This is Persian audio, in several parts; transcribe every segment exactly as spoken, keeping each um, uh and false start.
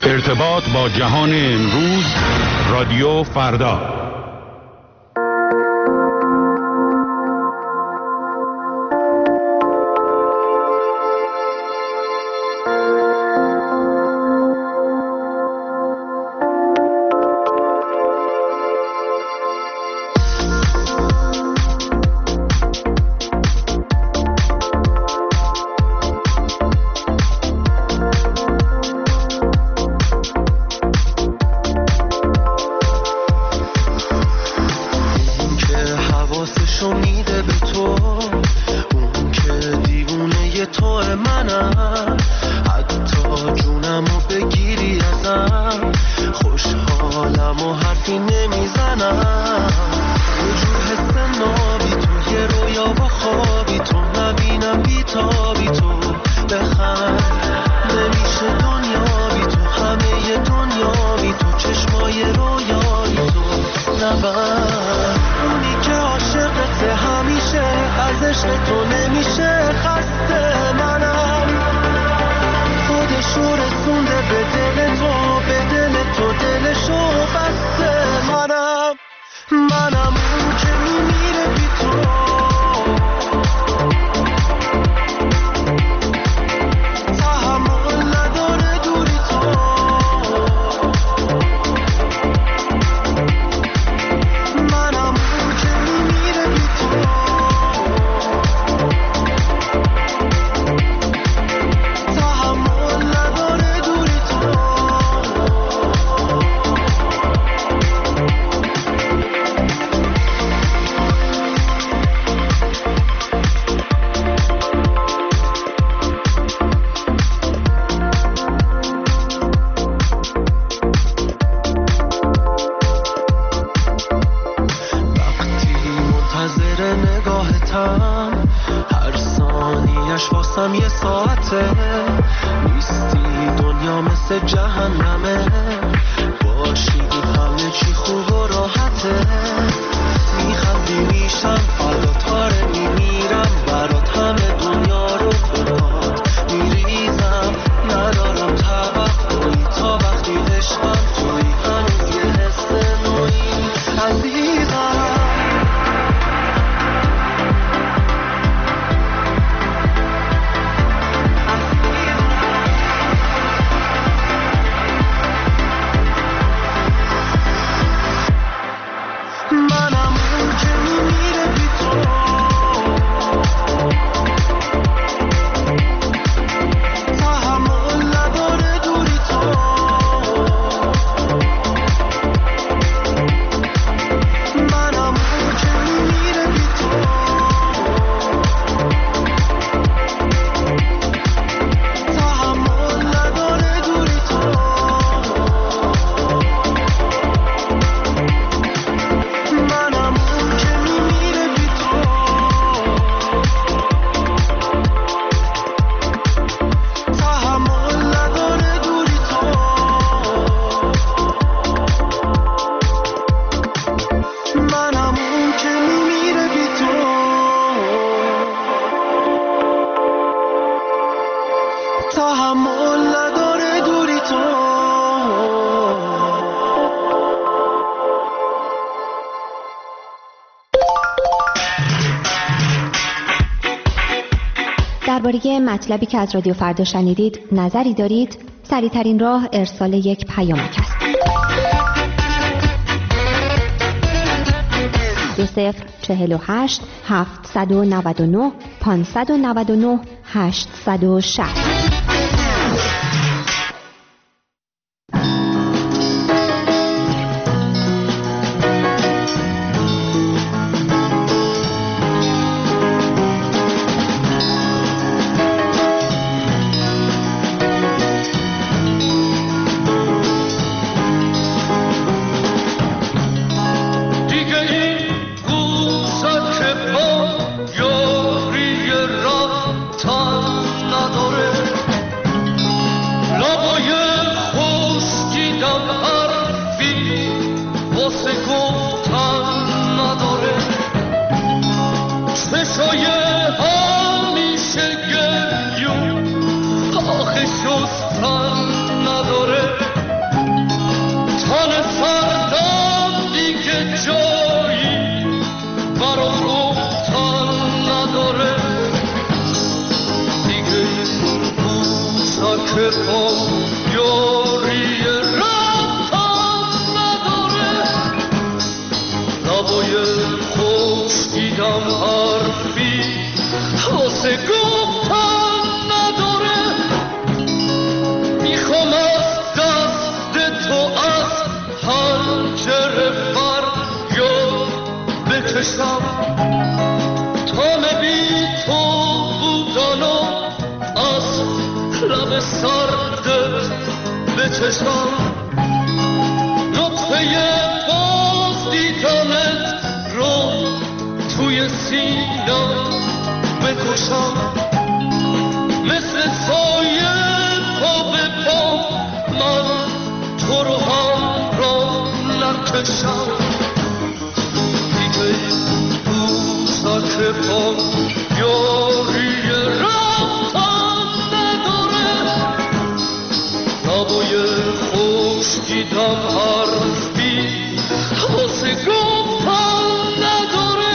ارتباط با جهان امروز، رادیو فردا. درباره مطلبی که از رادیو فردا شنیدید نظری دارید؟ سریع‌ترین راه ارسال یک پیامک است. دو صفر چهل و هشت هفتصد و نود و نه پانصد و نود و نه هشتصد و شصت. یاری را تن نداره پام یاری رفتن نداره، لبای خوش دیدم حرفی واسه گفتن نداره. میخوام از دست تو از پنجره فریاد بکشم، تا بی تو بودن و از لب سردت بچشم. نطفه باز دیدنت رو توی سینم بکشم، مثل سایه پا به پا من تو رو هم را نکشم. دیگه بوسک پام یاری رفتن نداره، لبای خوش دیدم حرفی واسه گفتن نداره.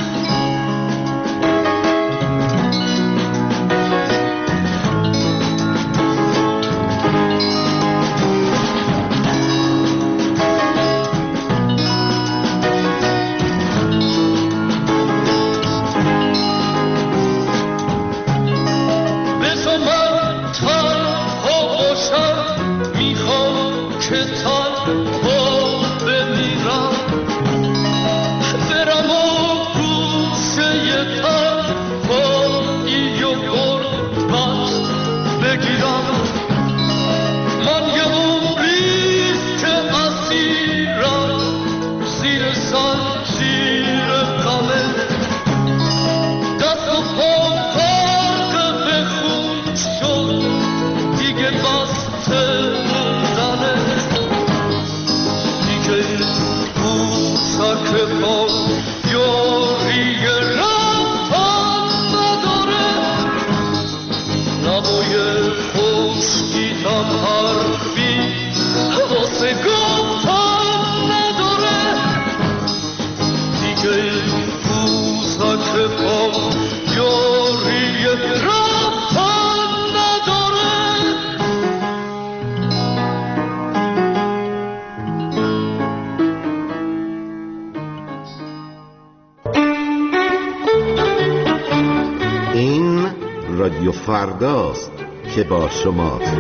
رادیو فرداست که با شماست.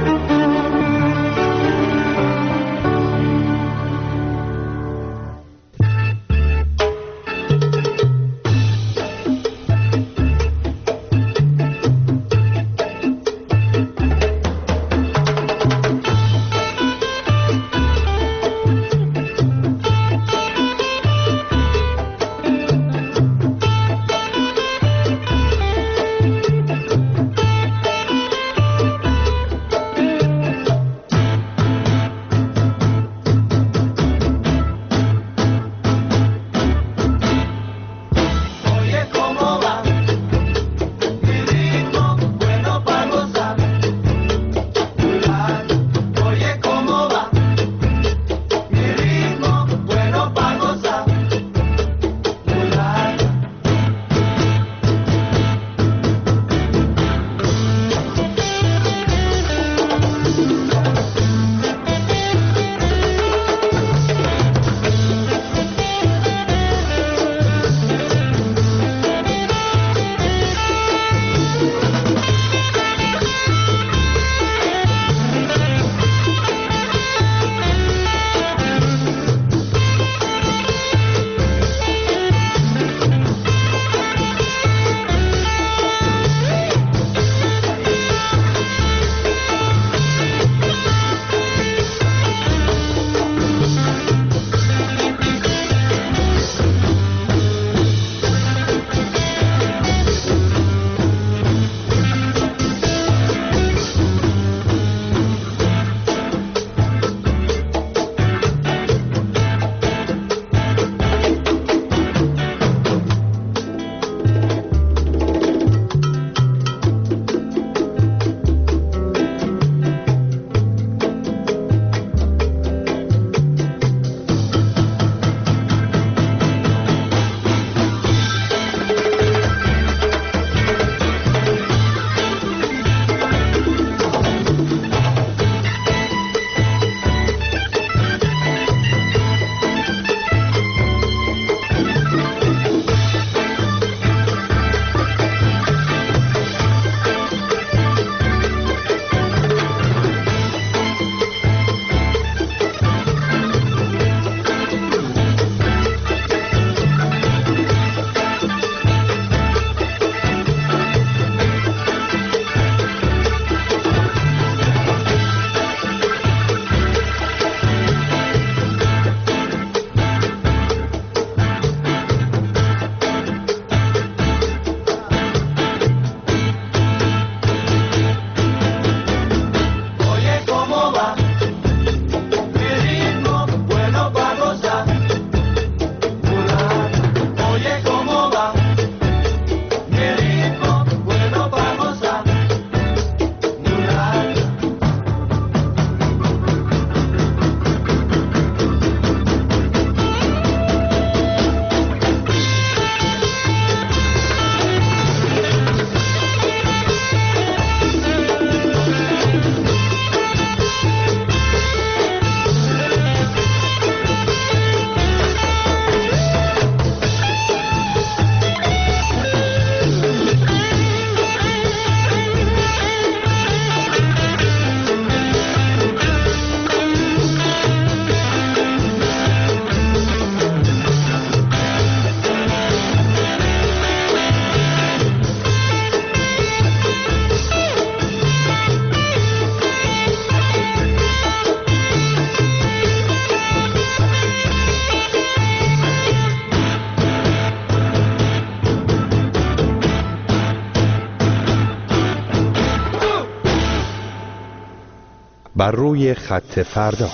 بر روی خط فردا.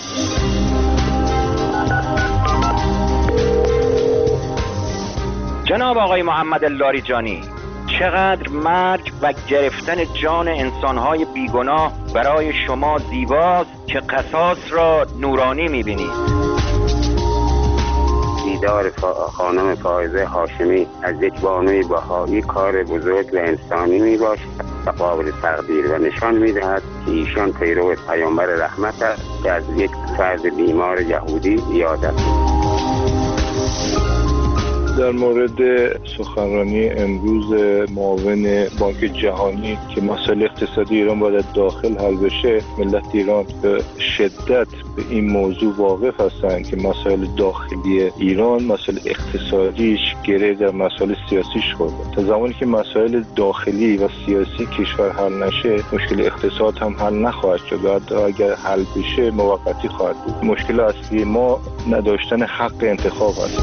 جناب آقای محمد لاریجانی، چقدر مرگ و گرفتن جان انسانهای بیگناه برای شما زیباست که قصاص را نورانی می‌بینید. دیدار خانم فائزه هاشمی از یک بانوی بهایی کار بزرگ و انسانی میباشد و قابل تقدیر و نشان میدهد که ایشان پیرو پیامبر رحمت است که از یک فرد بیمار یهودی یاد است. در مورد سخنرانی امروز معاون بانک جهانی که مسائل اقتصادی ایران باید داخل حل بشه، ملت ایران به شدت به این موضوع واقف هستند که مسائل داخلی ایران، مسائل اقتصادیش گره در مسائل سیاسیش خورده. تا زمانی که مسائل داخلی و سیاسی کشور حل نشه، مشکل اقتصاد هم حل نخواهد شد و اگر حل بشه موقتی خواهد بود. مشکل اصلی ما نداشتن حق انتخاب است.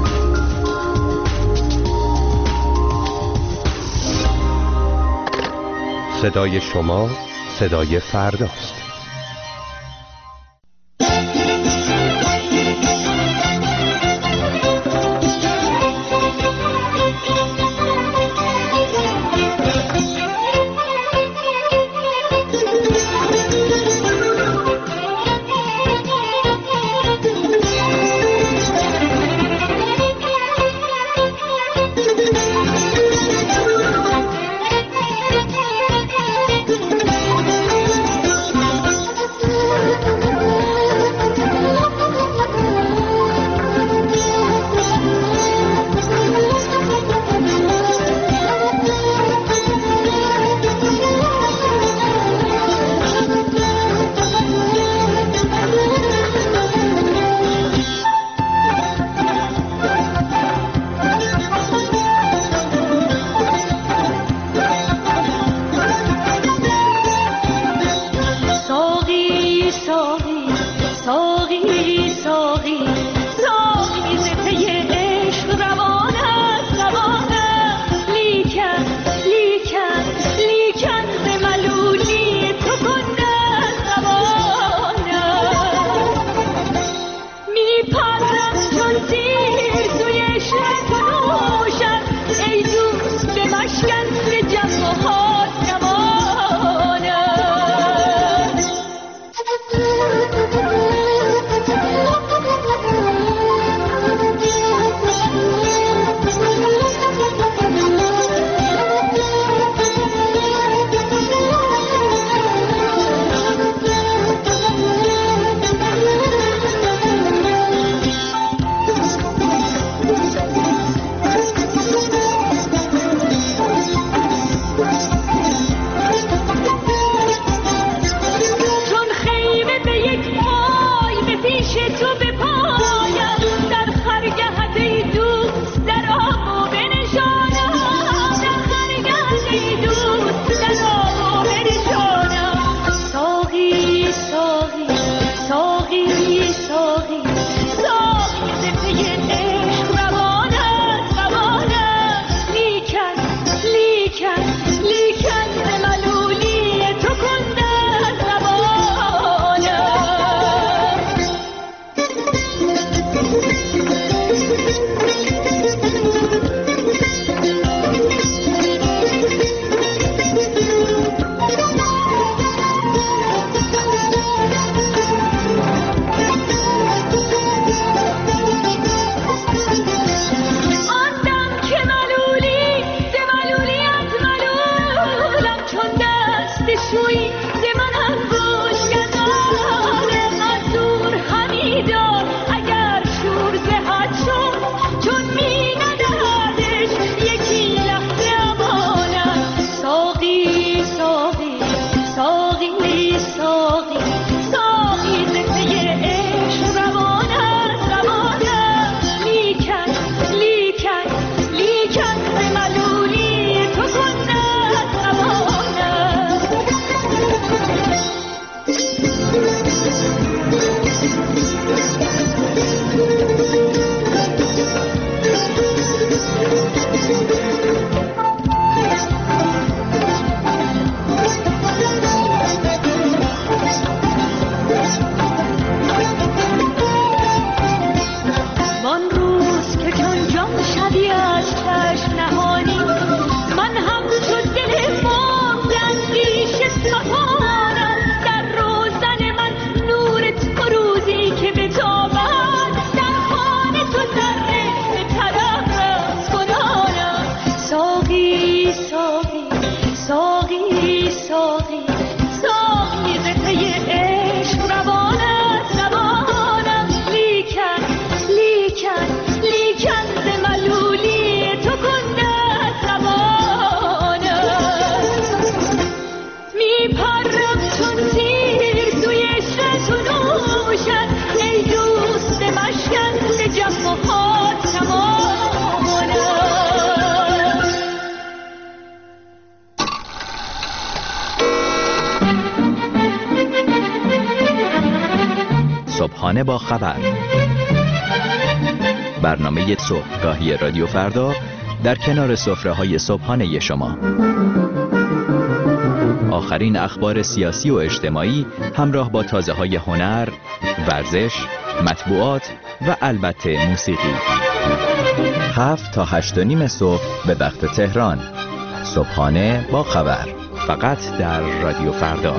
صدای شما صدای فرداست. صبحانه با خبر، برنامه صبحگاهی رادیو فردا در کنار سفره‌های صبحانه شما. آخرین اخبار سیاسی و اجتماعی همراه با تازه‌های هنر، ورزش، مطبوعات و البته موسیقی. هفت تا هشت و نیم صبح به وقت تهران. صبحانه با خبر، فقط در رادیو فردا.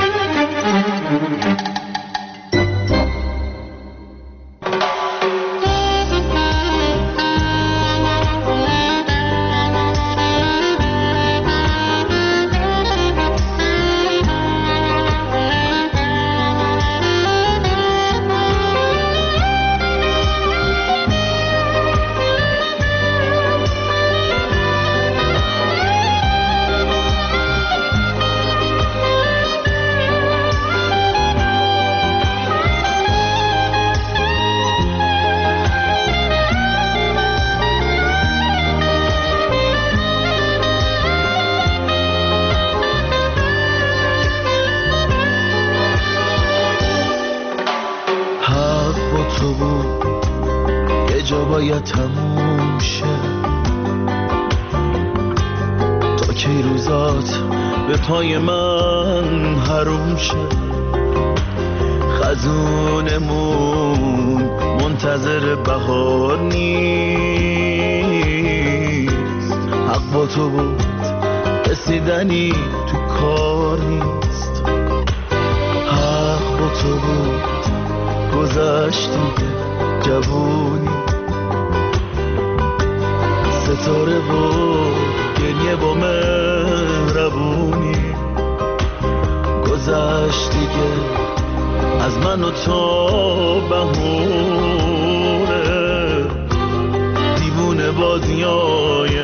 باید تموم شه تا کی روزات به پای من حروم شه. خزونمون منتظر بهار نیست، حق با تو بود رسیدنی تو کار نیست. حق با تو بود گذشتی جوونی، ستاره و گریه با مهربونی. گذشت دیگه از من و تو بهونه، دیوونه بازیای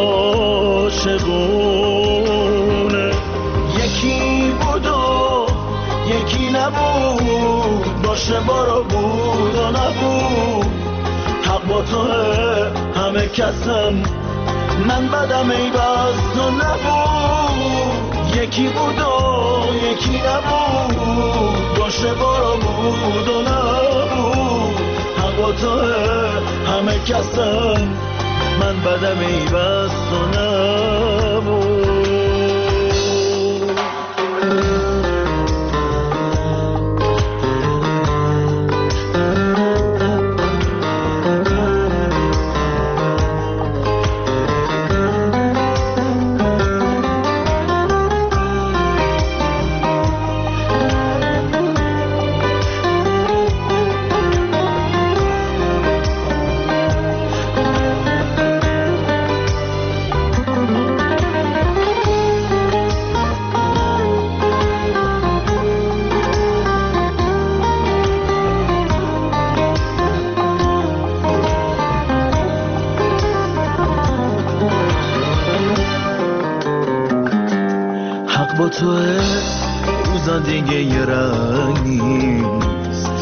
عاشقونه. یکی بود و یکی نبود، باشه بارا بود و نبود. حق با توه همه کسم، من بدم ای بس تو نبود. یکی بود و یکی نبود، باشه بارا بود و نبود. حق با توه همه کسم، من بدم ای بس تو نبود. با توه روزا دیگه یه رنگ نیست،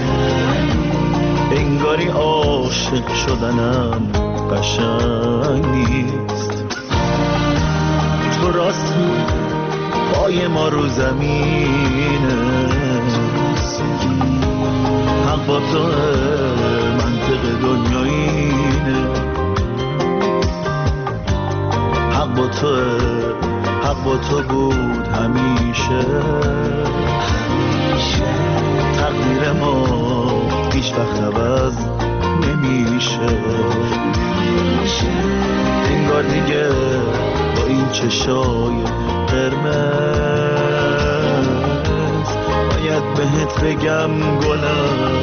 انگاری عاشق شدنم قشنگ نیست. تو راستی پای ما رو زمینه، حق با توه منطق دنیا اینه. حق با توه، حق با تو بود همیشه، تقدیر ما هیچ وقت عوض نمیشه. انگار دیگه با این چشای قرمز باید بهت بگم گلم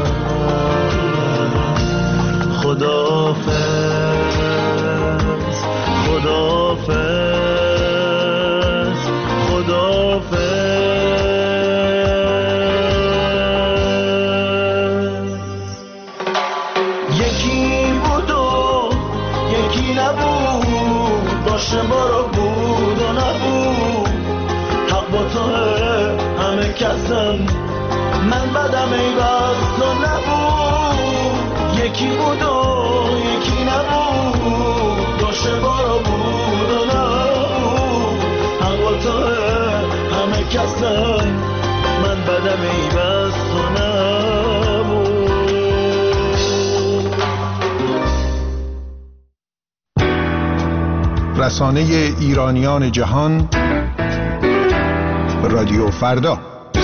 خداحافظ، خداحافظ، خداحافظ. یکی بود و یکی نبود، باشه بارا بود و نبود. حق با توه همه کسم، من بدم ای بس تو نبود. یکی بود و یکی نبود، باشه بارا بود و نبود. حق با توه همه کسم، من بدم ای بس تو نبود. رسانه ایرانیان جهان، رادیو فردا.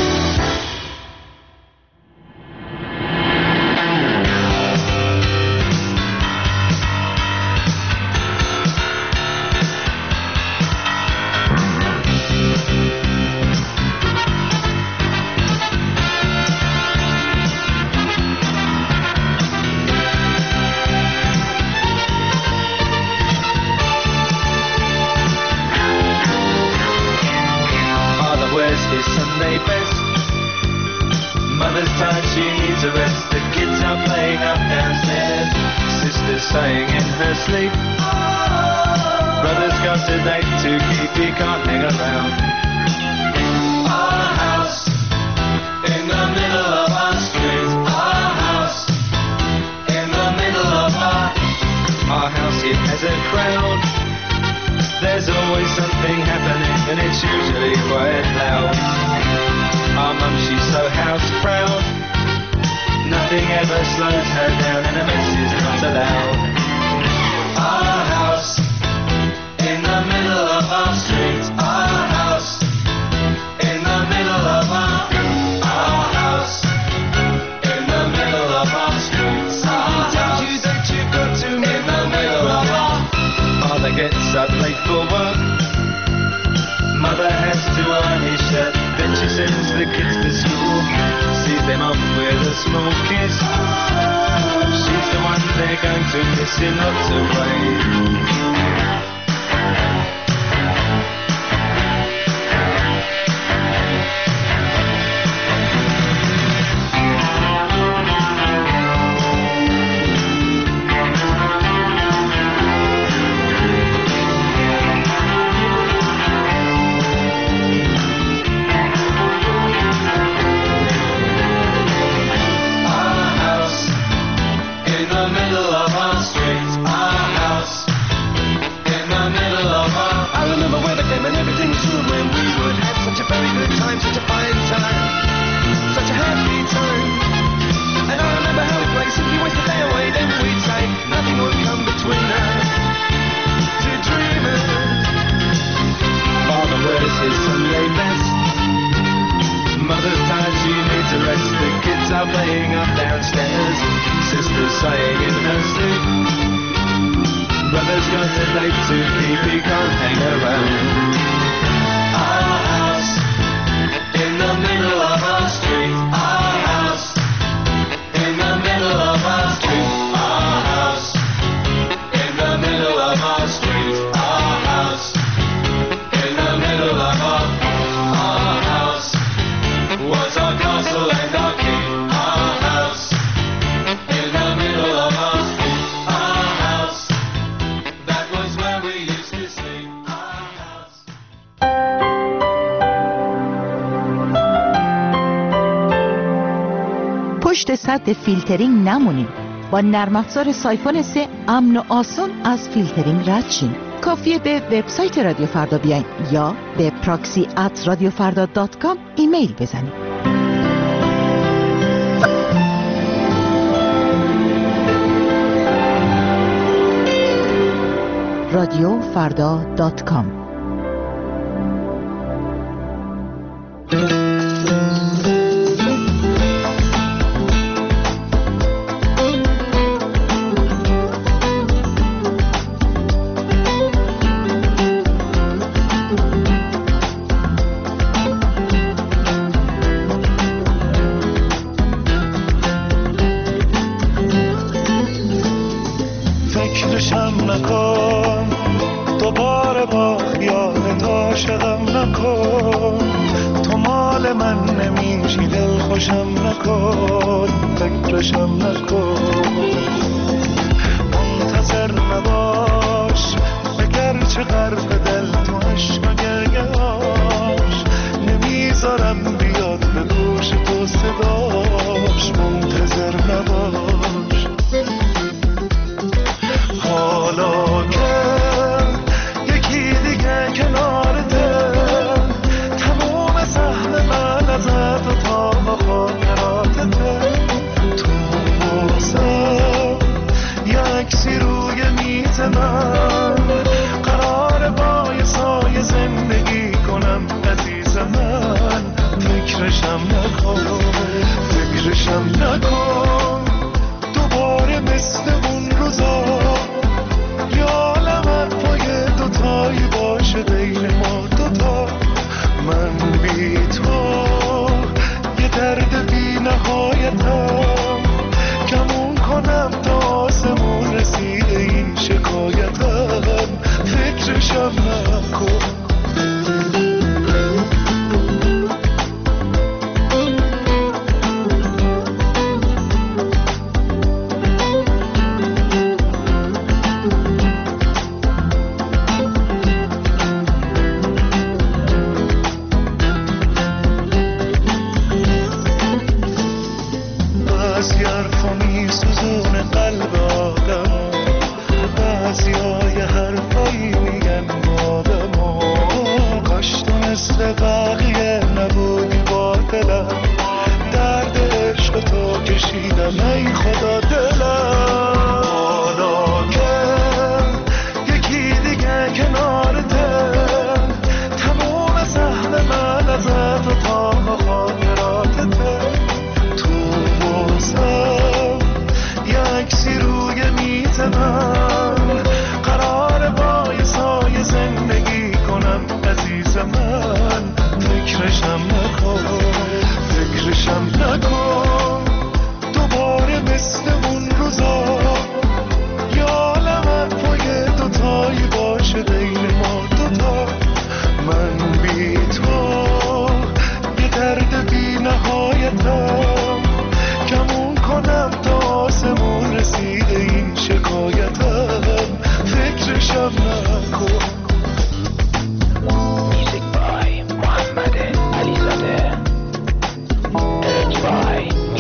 پشت سد فیلترینگ نمونید. با نرم افزار سایفون سه امن و آسان از فیلترینگ رد شین. کافیه به وبسایت رادیو فردا بیاین یا به پراکسی ات رادیو فردا دات کام ایمیل بزنید. رادیو فردا دات کام. فکرشم نکن دوباره با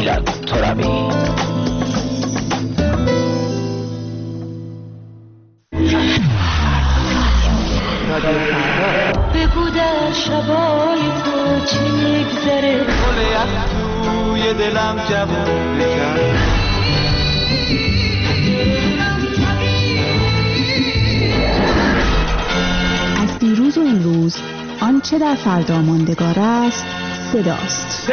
میلاد ترابی. بگو در شبای تو چی میگذره، گل یخ توی دلم جوون بکن. از دیروز و امروز آنچه در فردا ماندگار است صداست.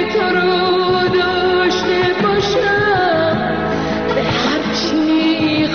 تو رو داشته باشم، به هر چی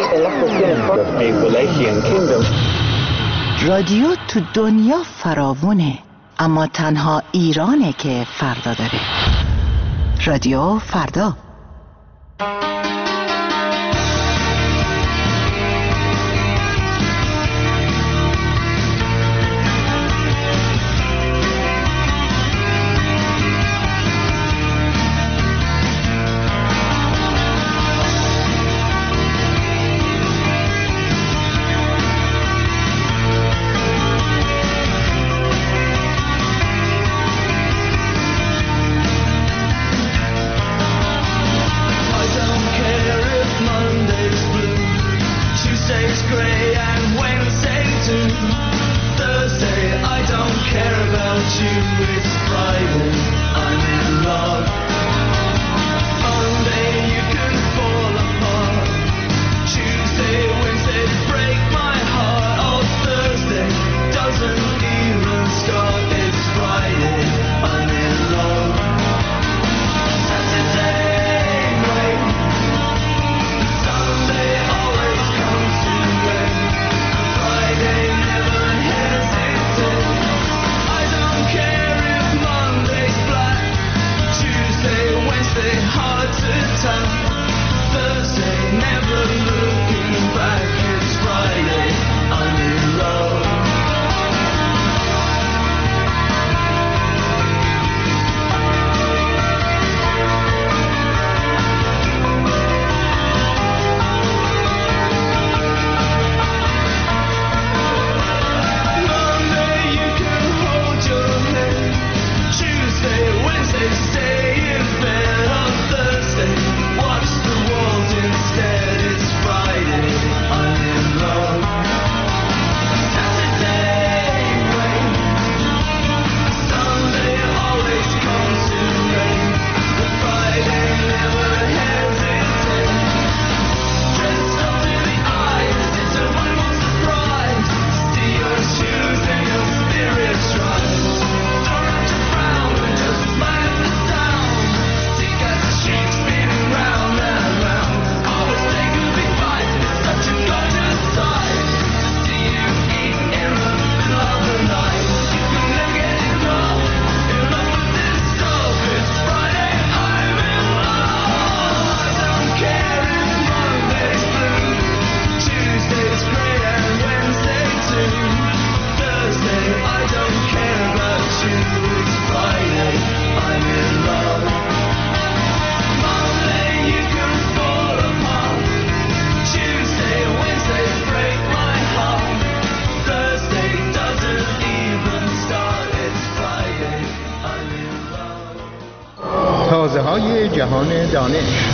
رادیو تو دنیا فراوونه، اما تنها ایرانه که فردا داره. رادیو فردا. تازه‌های جهان دانش.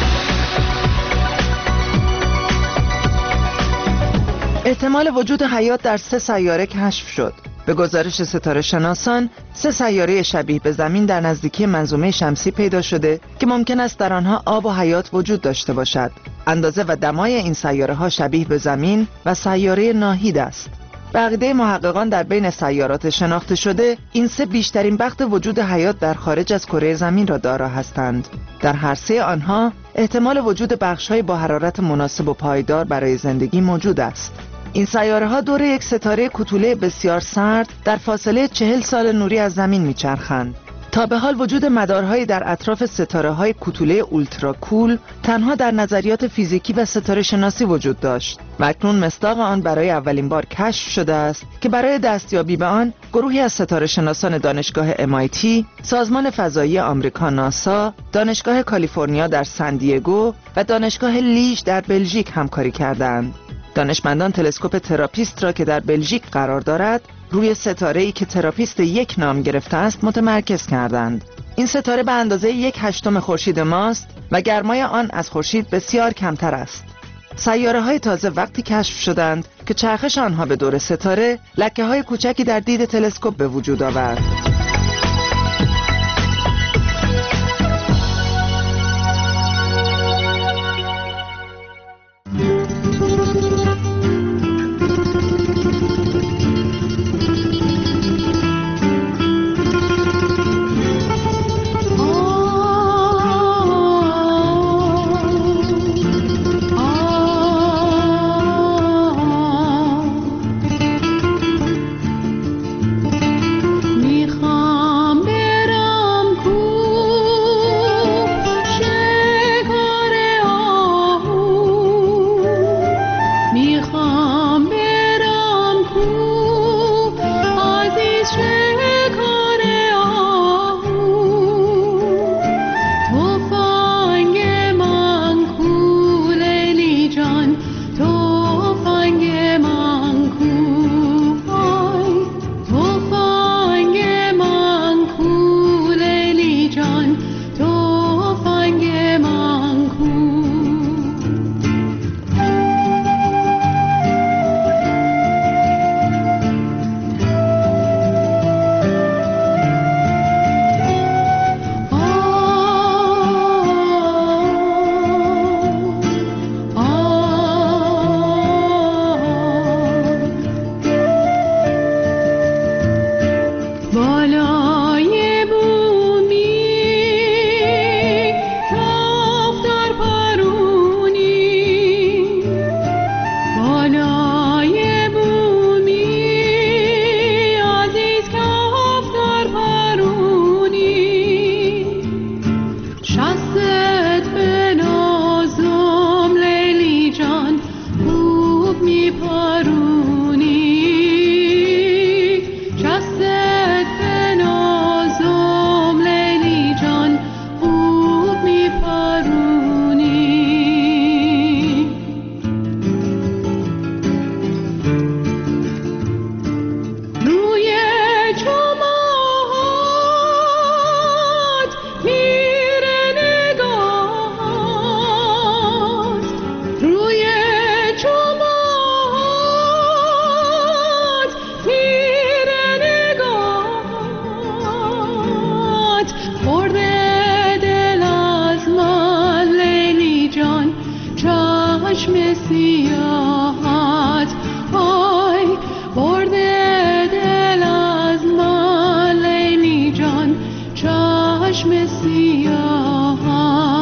احتمال وجود حیات در سه سیاره کشف شد. به گزارش ستاره شناسان، سه سیاره شبیه به زمین در نزدیکی منظومه شمسی پیدا شده که ممکن است در آنها آب و حیات وجود داشته باشد. اندازه و دمای این سیاره ها شبیه به زمین و سیاره ناهید است. به عقیده محققان در بین سیارات شناخته شده، این سه بیشترین بخت وجود حیات در خارج از کره زمین را دارا هستند. در هر سه آنها احتمال وجود بخش‌های با حرارت مناسب و پایدار برای زندگی موجود است. این سیاره ها دور یک ستاره کوتوله بسیار سرد در فاصله چهل سال نوری از زمین میچرخند. تا به حال وجود مدارهایی در اطراف ستاره های کوتوله اولترا کول تنها در نظریات فیزیکی و ستاره شناسی وجود داشت و اکنون مصداق آن برای اولین بار کشف شده است که برای دستیابی به آن گروهی از ستاره شناسان دانشگاه ام آی تی، سازمان فضایی آمریکا ناسا، دانشگاه کالیفرنیا در سن دیگو و دانشگاه لیژ در بلژیک همکاری کردند. دانشمندان تلسکوپ تراپیست را که در بلژیک قرار دارد روی ستاره‌ای که تراپیست یک نام گرفته است متمرکز کردند. این ستاره به اندازه یک هشتم خورشید ماست و گرمای آن از خورشید بسیار کمتر است. سیاره‌های تازه وقتی کشف شدند که چرخش آنها به دور ستاره لکه‌های کوچکی در دید تلسکوپ به وجود آورد. چشم سیاهت آی برده دل از من لیلی جان چشم سیاهت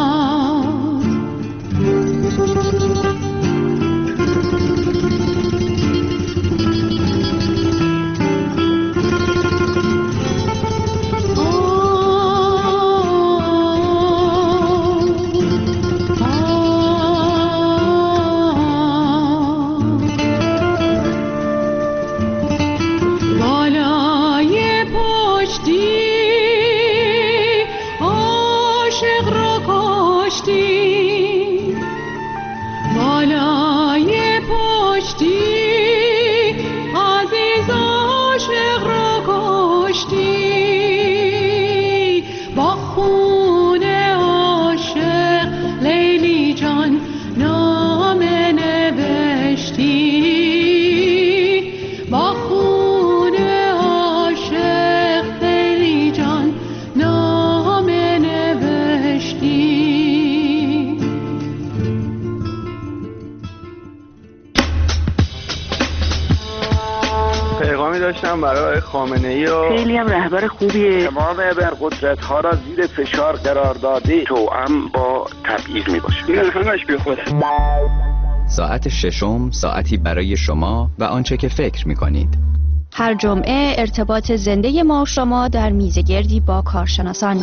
داشتم برای خامنه‌ای و خیلی هم رهبر خوبیه. تمام ابرقدرت ها را زیر فشار قرار داده توأم با تبعیض می باشه. این همش بی خوده. ساعت ششم ساعتی برای شما و آنچه که فکر می کنید. هر جمعه ارتباط زنده ما و شما در میزگردی با کارشناسان.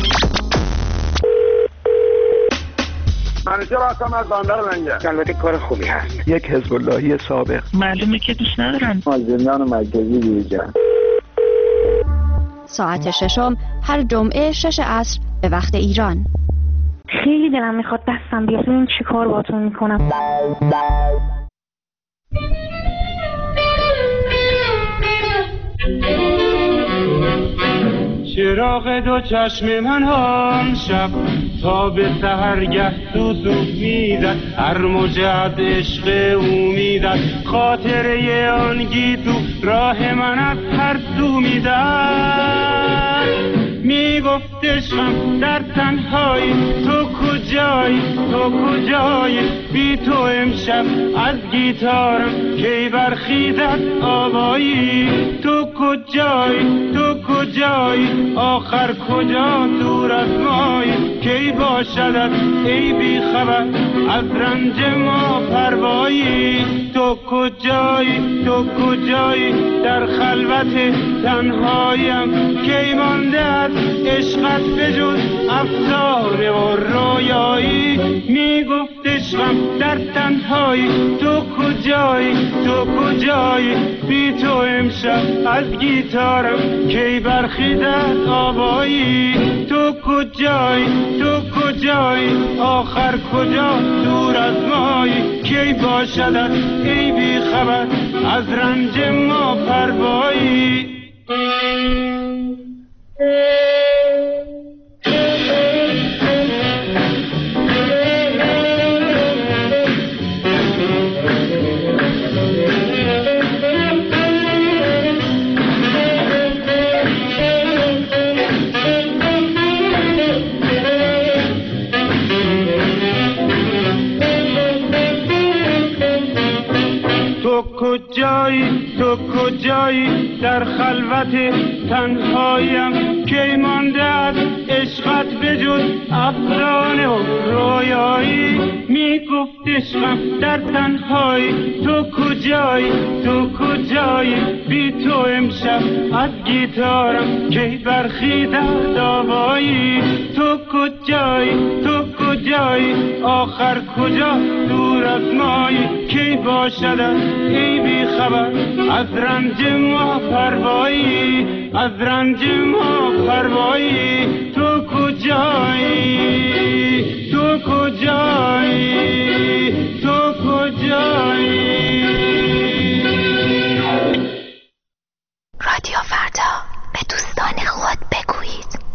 منیجر هستم از بندر منگه. البته کار خوبی هست. یک حزب اللهی سابق. معلومه که دوست ندارن. از زندان مرکزی بیرون. ساعت ششم هر جمعه شش عصر به وقت ایران. خیلی دلم میخواد دستم بیاد این چی کار باتون میکنم. چراغ دو چشم من هم شب تا به سحرگه سوسو میزد، هر موجه از عشق او میزد، خاطره آن گیسو راه من از هر سو میزد. میگفتشم در تنهایی تو کجایی، تو کجایی، بی تو امشب از گیتارم کی برخیزد آوایی. تو کجایی، تو کجایی، آخر کجا دور از مایی، کی باشدت ای بی خبر از رنج ما پروایی. تو کجایی، تو کجایی، در خلوت تنهایم کی مانده از عشقت بجز افسانه و رویایی. میگفت عشقم در تنهایی تو کجایی، تو کجایی، بی تو امشب از گیتارم کی برخیزد آوایی. تو کجایی، تو کجایی، آخر کجا دور از مایی، کی باشدت ای بی خبر از رنج ما پروایی. تو کجایی، تو کجایی، در خلوت تنهایم کی مانده از عشقت بجز افسانه و رویایی. میگفت عشقم در تنهایی تو کجایی، تو کجایی، بی تو امشب از گیتارم کی برخیزد آوایی. تو کجایی، تو کجایی، آخر کجا دور از مایی، کی باشدت ای بی خبر از رنج ما پروایی، از رنج ما پروایی. تو کجایی، تو کجایی، تو کجایی. رادیو فردا، به دوستان خود بگویید.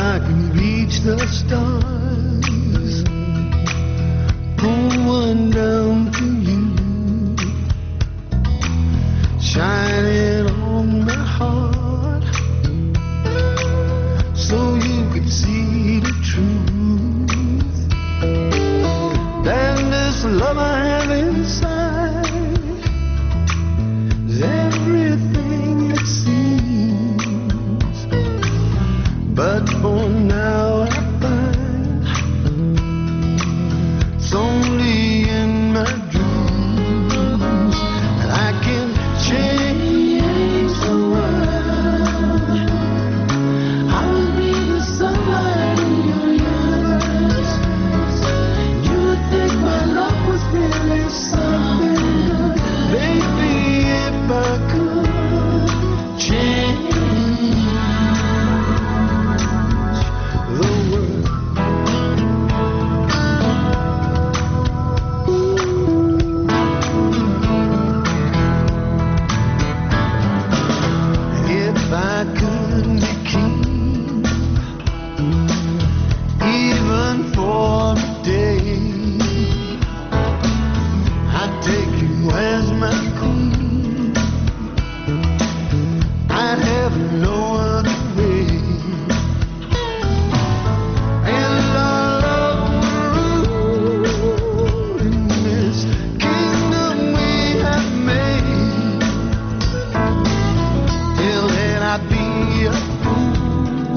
I can reach the stars, pull one down to you, shine it on my heart, so you could see the truth. Then this love I have inside is everything it seems, but for now I find it's only in my dreams that I can change the world. I will be the sunlight in your universe. You would think my love was really something good. Baby, if I could change the world. If I could be king, even for a day, I'd take you as my queen. I'd have no other way. And our love will rule in this kingdom we have made. Till then I'd be a fool,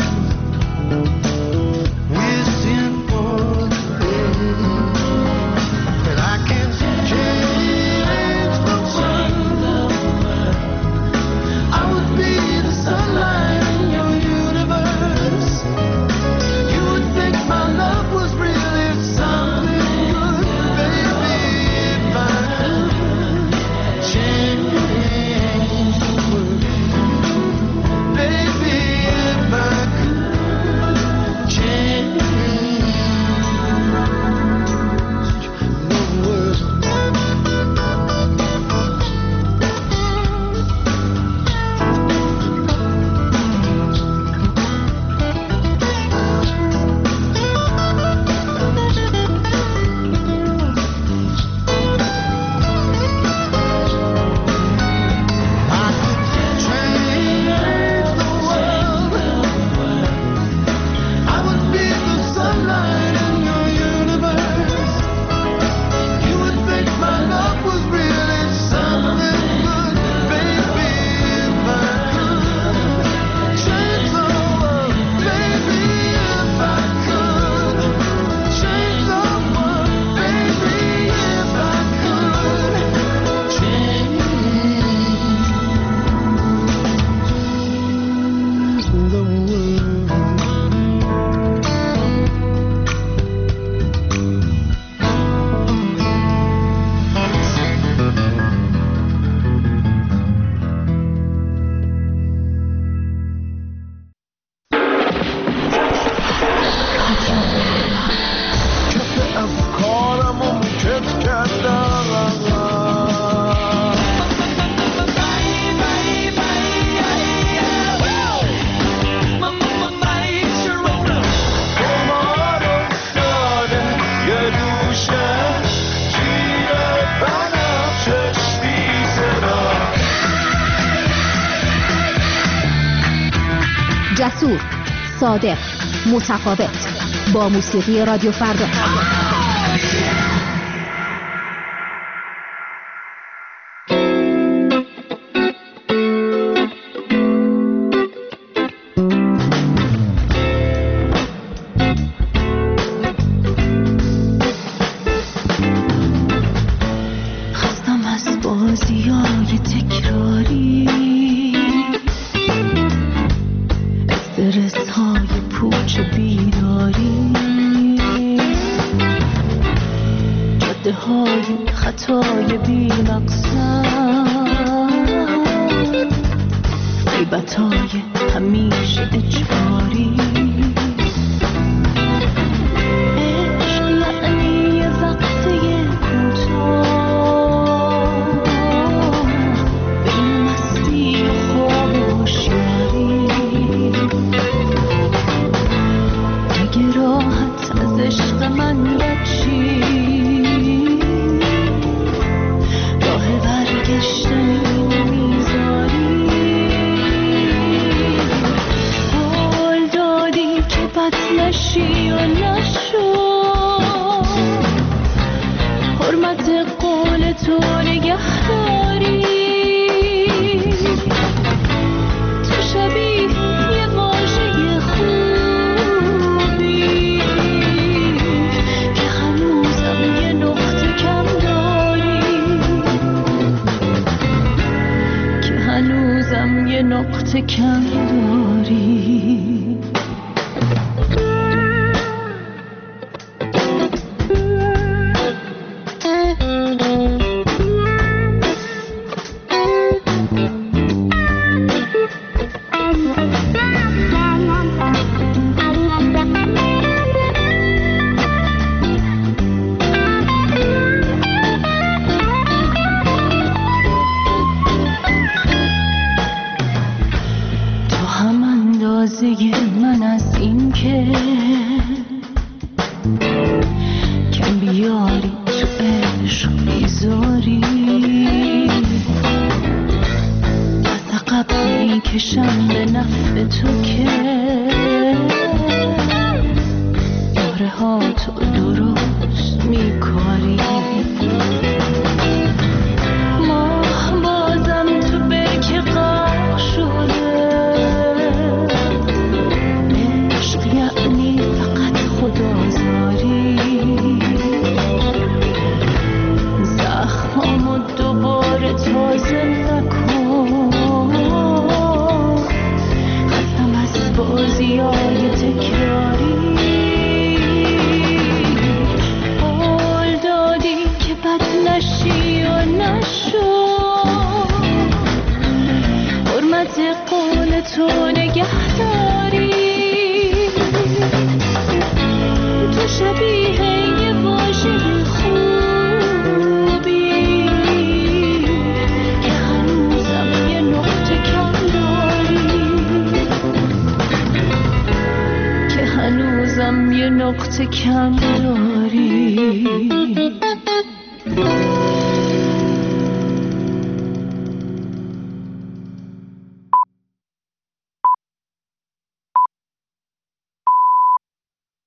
wishing for the day that I can change the world. I would be the sunlight in your universe. You would think my love was really something good. Baby, if I could change the world. Baby, if I could change the world. I would be the sunlight in your universe. You would think my love was really something good. Baby, if I could change the world. Baby, if I could change the world. Baby, if I could change the world. کف افکارمو کف کردم قمار افتاده یه دوشه جیب بنفشش بی صدا. جسور، صادق، متفاوت، با موسیقی رادیو فردا. خستم از بازیای تکراری، استرس های پوچ بیداری، جاده های خطای بی مقصد، غیبت های همیشه اجباری. عشق یعنی یه وقفه کوتاه به این مستی و خواب و هوشیاری. نشی و نشو حرمت قول تو نگهداری تو شبیه یه واژه خوبی که هنوزم یه نقطه کم داری که هنوزم یه نقطه کم داری من از این که کم بیاری تو عشق بیزاری از عقب میکشم به نفع تو که یاره ها تو درست میکاری ماه بازم تو برکه غرق شده خدازاری زخمامو دوباره تازه نکن خستم از بازیای تکراری قول دادی که بد نشی و نشو حرمت قول تو نگهداری تو شبیه یه واژه خوبی که هنوزم یه نقطه کم داری که هنوزم یه نقطه کم داری